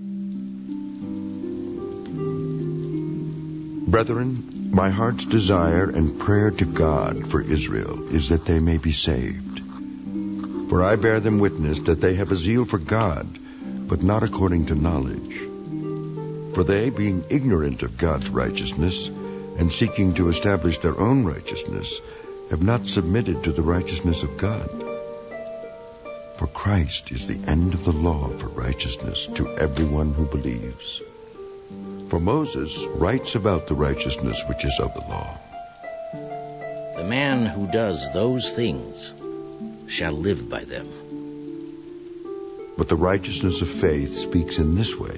Brethren, my heart's desire and prayer to God for Israel is that they may be saved. For I bear them witness that they have a zeal for God, but not according to knowledge. For they, being ignorant of God's righteousness, and seeking to establish their own righteousness, have not submitted to the righteousness of God. For Christ is the end of the law for righteousness to everyone who believes. For Moses writes about the righteousness which is of the law. The man who does those things shall live by them. But the righteousness of faith speaks in this way.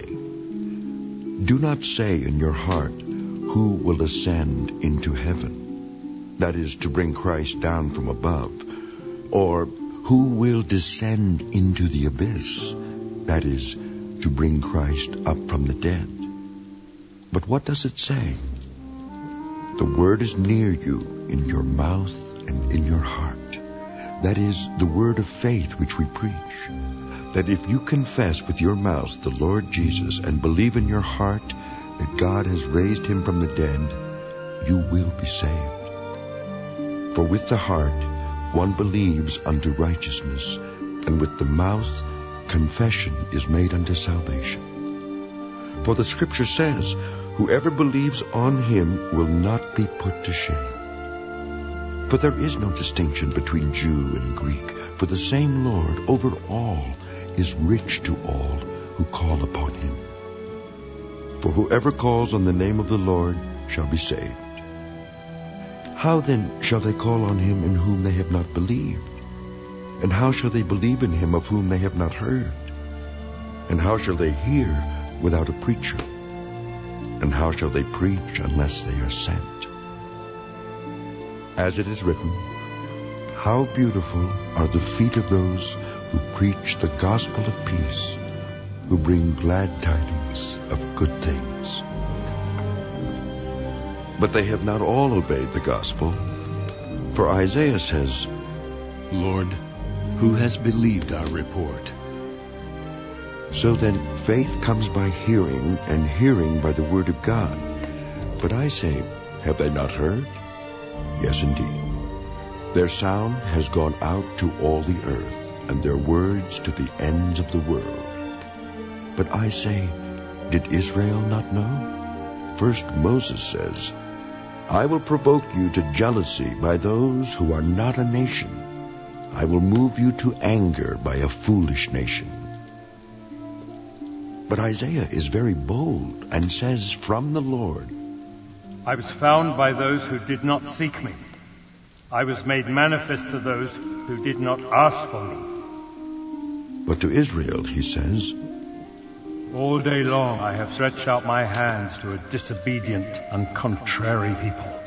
Do not say in your heart, who will ascend into heaven? That is, to bring Christ down from above. Or, who will descend into the abyss? That is, to bring Christ up from the dead. But what does it say? The word is near you, in your mouth and in your heart. That is, the word of faith which we preach. That if you confess with your mouth the Lord Jesus and believe in your heart that God has raised him from the dead, you will be saved. For with the heart one believes unto righteousness, and with the mouth confession is made unto salvation. For the Scripture says, whoever believes on him will not be put to shame. For there is no distinction between Jew and Greek, for the same Lord over all is rich to all who call upon him. For whoever calls on the name of the Lord shall be saved. How then shall they call on him in whom they have not believed? And how shall they believe in him of whom they have not heard? And how shall they hear without a preacher? And how shall they preach unless they are sent? As it is written, how beautiful are the feet of those who preach the gospel of peace, who bring glad tidings of good things. But they have not all obeyed the gospel. For Isaiah says, Lord, who has believed our report? So then faith comes by hearing, and hearing by the word of God. But I say, have they not heard? Yes, indeed. Their sound has gone out to all the earth, and their words to the ends of the world. But I say, did Israel not know? First Moses says, I will provoke you to jealousy by those who are not a nation. I will move you to anger by a foolish nation. But Isaiah is very bold and says from the Lord, I was found by those who did not seek me. I was made manifest to those who did not ask for me. But to Israel he says, all day long I have stretched out my hands to a disobedient and contrary people.